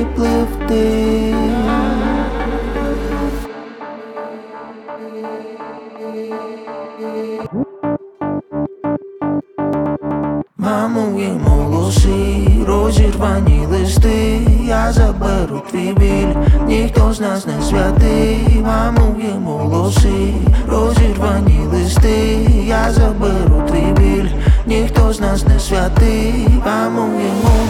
пливти. Мамо, в їм голосі, розірвані листи. Я заберу твій біль, ніхто з нас не святий. Мамо, в їм голосі, розірвані листи. Я заберу твій біль, ніхто з нас не святий. Мамо, в їм голосі.